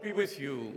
be with you.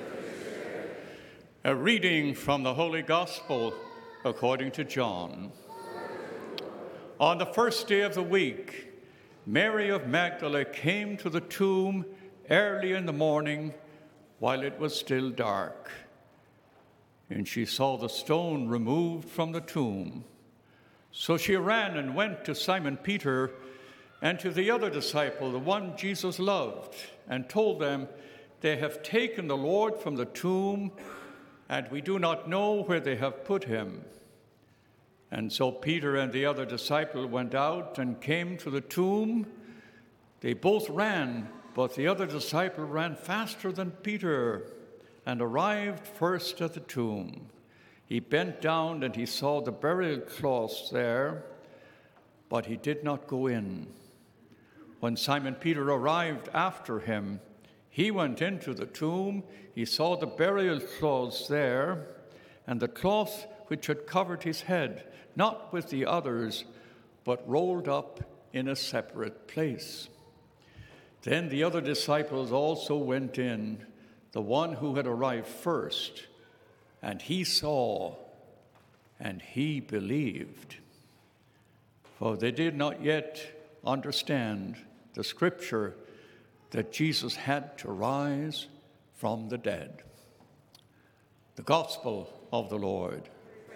A reading from the Holy Gospel according to John. On the first day of the week, Mary of Magdala came to the tomb early in the morning while it was still dark. And she saw the stone removed from the tomb. So she ran and went to Simon Peter and to the other disciple, the one Jesus loved, and told them, "They have taken the Lord from the tomb, and we do not know where they have put him." And so Peter and the other disciple went out and came to the tomb. They both ran, but the other disciple ran faster than Peter and arrived first at the tomb. He bent down and he saw the burial cloths there, but he did not go in. When Simon Peter arrived after him, he went into the tomb. He saw the burial cloths there, and the cloth which had covered his head, not with the others, but rolled up in a separate place. Then the other disciples also went in, the one who had arrived first, and he saw, and he believed. For they did not yet understand the scripture that Jesus had to rise from the dead. The Gospel of the Lord.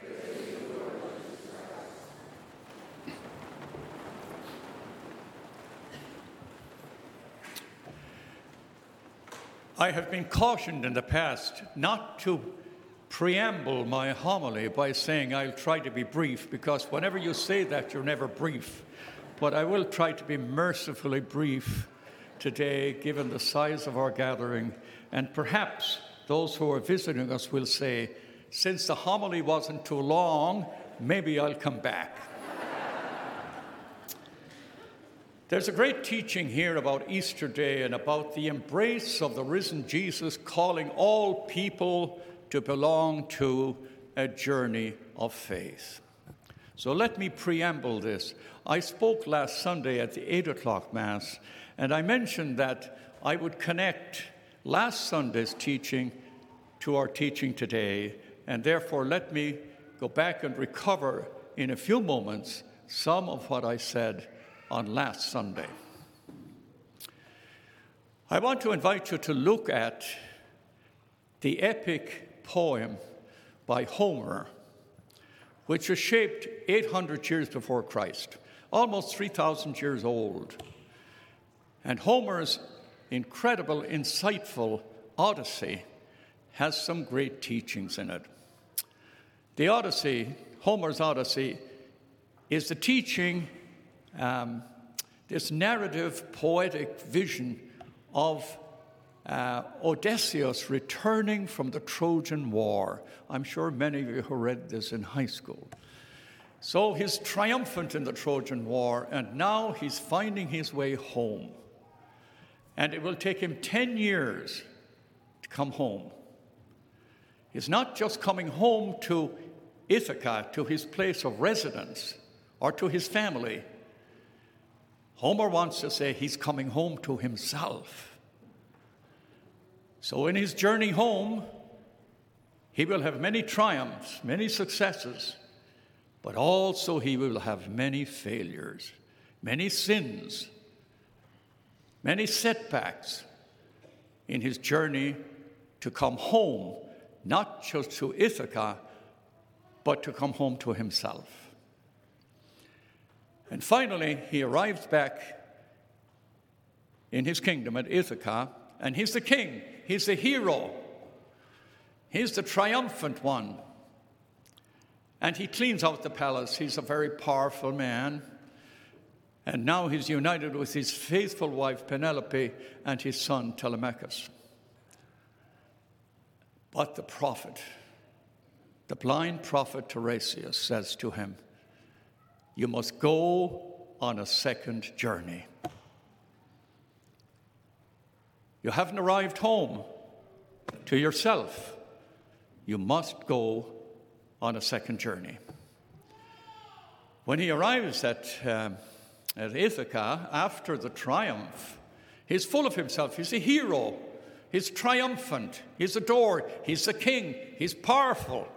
I have been cautioned in the past not to preamble my homily by saying I'll try to be brief, because whenever you say that, you're never brief. But I will try to be mercifully brief today, given the size of our gathering. And perhaps those who are visiting us will say, since the homily wasn't too long, maybe I'll come back. There's a great teaching here about Easter Day and about the embrace of the risen Jesus calling all people to belong to a journey of faith. So let me preamble this. I spoke last Sunday at the 8 o'clock Mass, and I mentioned that I would connect last Sunday's teaching to our teaching today, and therefore let me go back and recover in a few moments some of what I said on last Sunday. I want to invite you to look at the epic poem by Homer, which was shaped 800 years before Christ, almost 3,000 years old. And Homer's incredible, insightful Odyssey has some great teachings in it. The Odyssey, Homer's Odyssey, is the teaching, this narrative, poetic vision of Odysseus returning from the Trojan War. I'm sure many of you have read this in high school. So he's triumphant in the Trojan War, and now he's finding his way home. And it will take him 10 years to come home. He's not just coming home to Ithaca, to his place of residence, or to his family. Homer wants to say he's coming home to himself. So in his journey home, he will have many triumphs, many successes, but also he will have many failures, many sins, many setbacks in his journey to come home, not just to Ithaca, but to come home to himself. And finally, he arrives back in his kingdom at Ithaca, and he's the king. He's the hero. He's the triumphant one. And he cleans out the palace. He's a very powerful man. And now he's united with his faithful wife, Penelope, and his son, Telemachus. But the prophet, the blind prophet Tiresias, says to him, "You must go on a second journey. You haven't arrived home to yourself. You must go on a second journey." When he arrives at Ithaca after the triumph, he's full of himself. He's a hero. He's triumphant. He's adored. He's the king. He's powerful.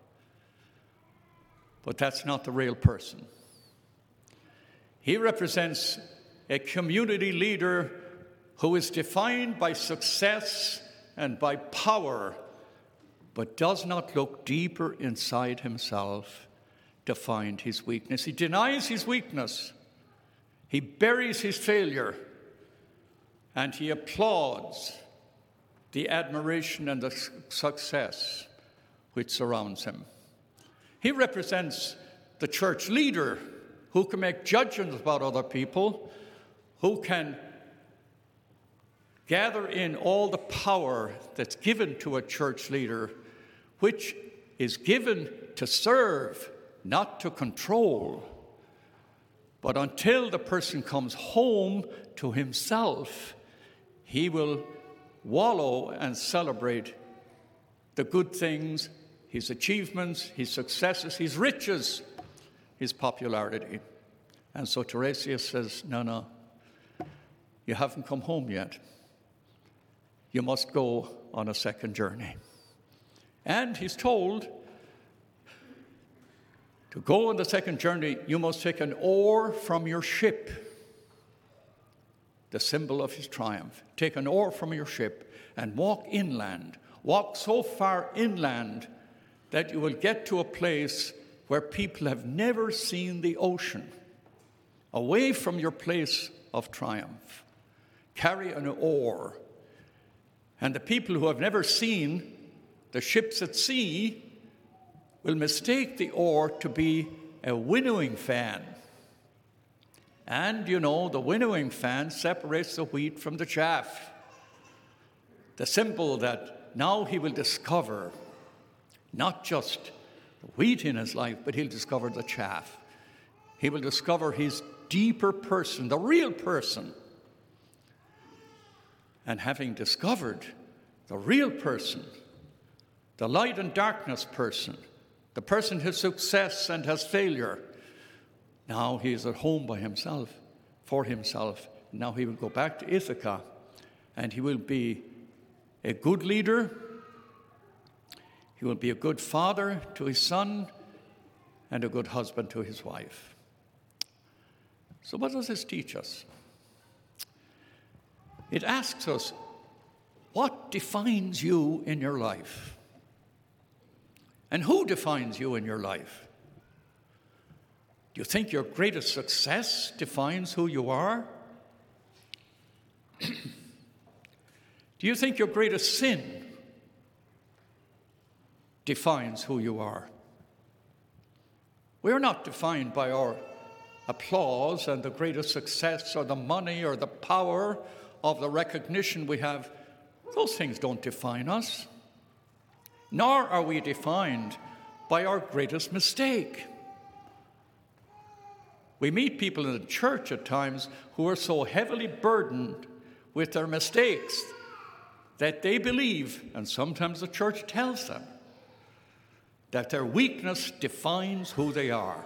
But that's not the real person. He represents a community leader who is defined by success and by power, but does not look deeper inside himself to find his weakness. He denies his weakness. He buries his failure. And he applauds the admiration and the success which surrounds him. He represents the church leader who can make judgments about other people, who can gather in all the power that's given to a church leader, which is given to serve, not to control. But until the person comes home to himself, he will wallow and celebrate the good things, his achievements, his successes, his riches, his popularity. And so Tiresias says, no, you haven't come home yet. You must go on a second journey. And he's told to go on the second journey, you must take an oar from your ship, the symbol of his triumph. Take an oar from your ship and walk inland. Walk so far inland that you will get to a place where people have never seen the ocean, away from your place of triumph. Carry an oar. And the people who have never seen the ships at sea will mistake the oar to be a winnowing fan. And, the winnowing fan separates the wheat from the chaff. The symbol that now he will discover not just the wheat in his life, but he'll discover the chaff. He will discover his deeper person, the real person. And having discovered the real person, the light and darkness person, the person has success and has failure, now he is at home by himself, for himself. Now he will go back to Ithaca, and he will be a good leader. He will be a good father to his son and a good husband to his wife. So what does this teach us? It asks us, what defines you in your life? And who defines you in your life? Do you think your greatest success defines who you are? Do you think your greatest sin defines who you are? We are not defined by our applause and the greatest success or the money or the power of the recognition we have. Those things don't define us. Nor are we defined by our greatest mistake. We meet people in the church at times who are so heavily burdened with their mistakes that they believe, and sometimes the church tells them, that their weakness defines who they are.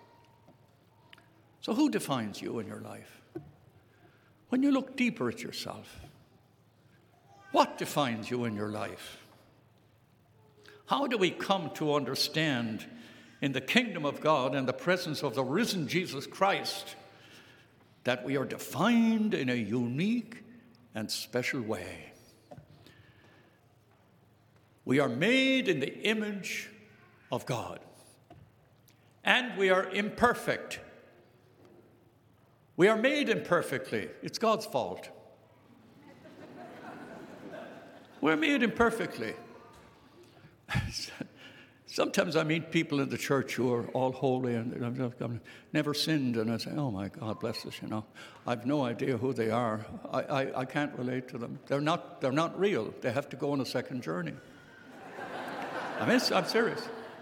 So who defines you in your life? When you look deeper at yourself, what defines you in your life? How do we come to understand in the kingdom of God and the presence of the risen Jesus Christ that we are defined in a unique and special way? We are made in the image of God, and we are imperfect. We are made imperfectly. It's God's fault. We're made imperfectly. Sometimes I meet people in the church who are all holy and I've never sinned, and I say, oh my God, bless us, I've no idea who they are. I can't relate to them. They're not real. They have to go on a second journey. I'm serious.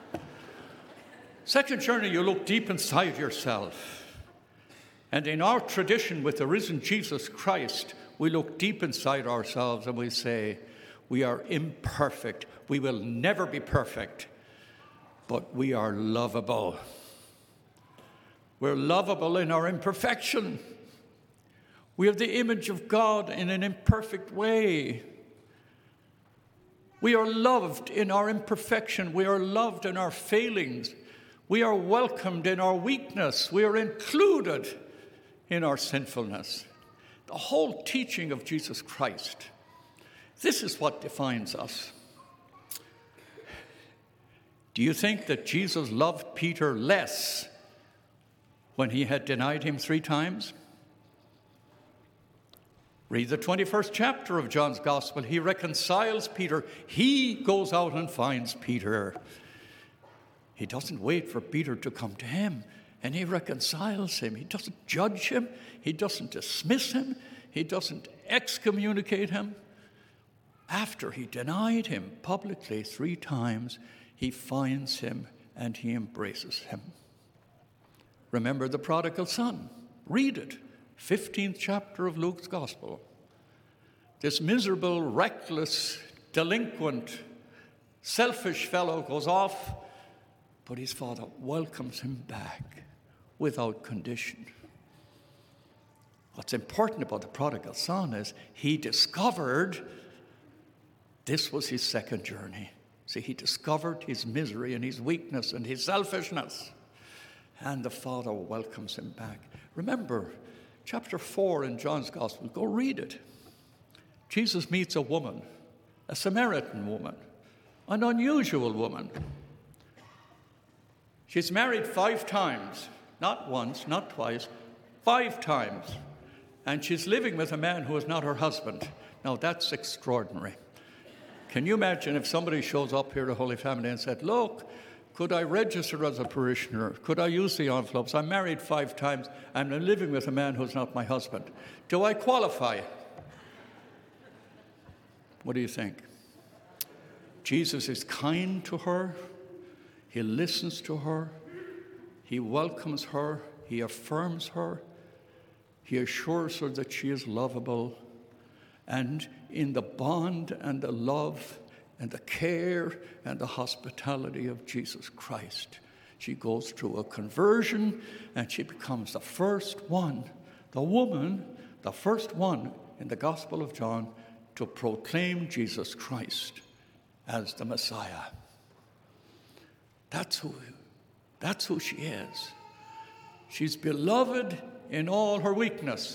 Second journey, you look deep inside yourself. And in our tradition with the risen Jesus Christ, we look deep inside ourselves and we say, we are imperfect. We will never be perfect, but we are lovable. We're lovable in our imperfection. We have the image of God in an imperfect way. We are loved in our imperfection. We are loved in our failings. We are welcomed in our weakness. We are included in our sinfulness. The whole teaching of Jesus Christ, this is what defines us. Do you think that Jesus loved Peter less when he had denied him 3 times? Read the 21st chapter of John's Gospel. He reconciles Peter. He goes out and finds Peter. He doesn't wait for Peter to come to him, and he reconciles him. He doesn't judge him. He doesn't dismiss him. He doesn't excommunicate him. After he denied him publicly 3 times, he finds him and he embraces him. Remember the prodigal son. Read it. 15th chapter of Luke's Gospel. This miserable, reckless, delinquent, selfish fellow goes off, but his father welcomes him back without condition. What's important about the prodigal son is he discovered this was his second journey. See, he discovered his misery and his weakness and his selfishness, and the father welcomes him back. Remember, chapter 4 in John's Gospel, go read it. Jesus meets a woman, a Samaritan woman, an unusual woman. She's married 5 times, not once, not twice, 5 times. And she's living with a man who is not her husband. Now, that's extraordinary. Can you imagine if somebody shows up here to Holy Family and said, look, could I register as a parishioner? Could I use the envelopes? I'm married 5 times, and I'm living with a man who's not my husband. Do I qualify? What do you think? Jesus is kind to her. He listens to her. He welcomes her. He affirms her. He assures her that she is lovable. And in the bond and the love and the care and the hospitality of Jesus Christ, she goes through a conversion, and she becomes the first one, the woman, the first one in the Gospel of John to proclaim Jesus Christ as the Messiah. That's who she is. She's beloved in all her weakness.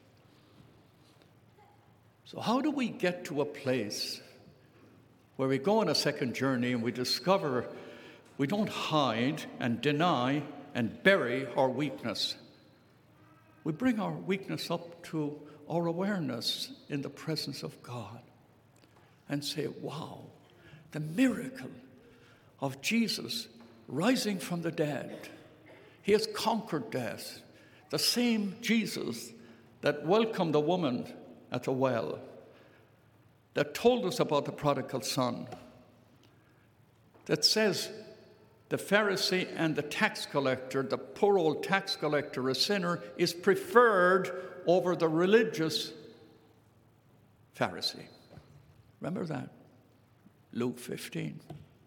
So how do we get to a place where we go on a second journey and we discover we don't hide and deny and bury our weakness? We bring our weakness up to our awareness in the presence of God and say, wow, the miracle of Jesus rising from the dead. He has conquered death. The same Jesus that welcomed the woman at the well, that told us about the prodigal son, that says the Pharisee and the tax collector, the poor old tax collector, a sinner, is preferred over the religious Pharisee. Remember that? Luke 15.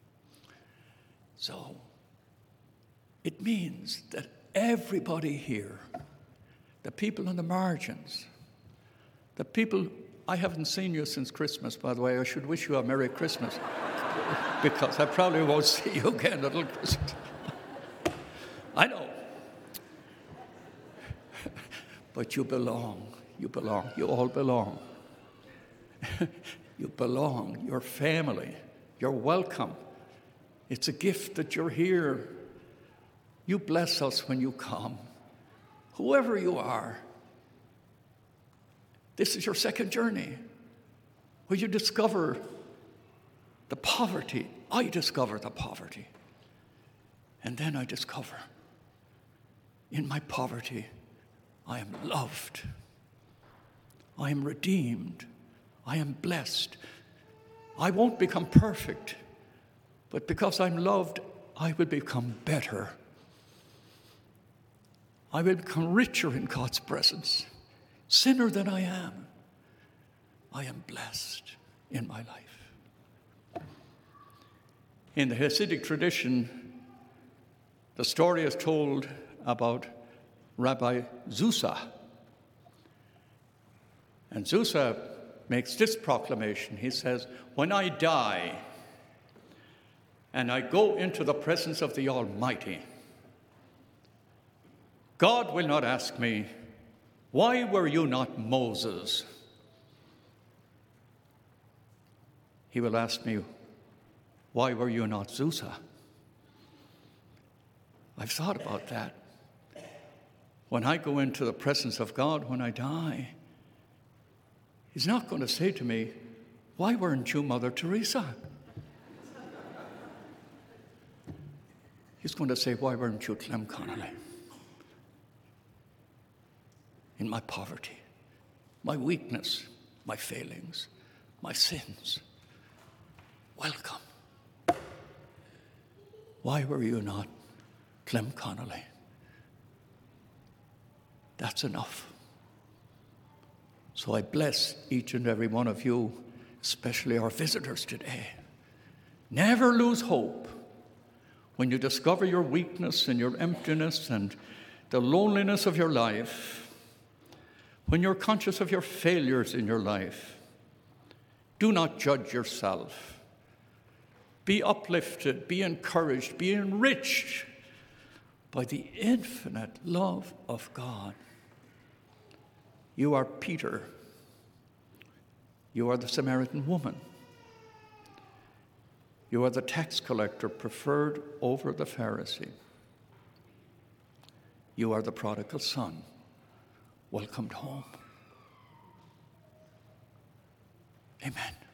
So, it means that everybody here, the people on the margins, the people, I haven't seen you since Christmas, by the way. I should wish you a Merry Christmas because I probably won't see you again until Christmas. I know. But you belong. You belong. You all belong. You belong. You're family. You're welcome. It's a gift that you're here. You bless us when you come. Whoever you are, this is your second journey where you discover the poverty. I discover the poverty. And then I discover in my poverty, I am loved. I am redeemed. I am blessed. I won't become perfect, but because I'm loved, I will become better. I will become richer in God's presence. Sinner than I am blessed in my life. In the Hasidic tradition, the story is told about Rabbi Zusa. And Zusa makes this proclamation. He says, when I die and I go into the presence of the Almighty, God will not ask me, why were you not Moses? He will ask me, why were you not Zusa? I've thought about that. When I go into the presence of God when I die, he's not going to say to me, why weren't you Mother Teresa? He's going to say, why weren't you Clem Connolly? In my poverty, my weakness, my failings, my sins, welcome. Why were you not Clem Connolly? That's enough. So I bless each and every one of you, especially our visitors today. Never lose hope. When you discover your weakness and your emptiness and the loneliness of your life, when you're conscious of your failures in your life, do not judge yourself. Be uplifted, be encouraged, be enriched by the infinite love of God. You are Peter. You are the Samaritan woman. You are the tax collector preferred over the Pharisee. You are the prodigal son, welcomed home. Amen.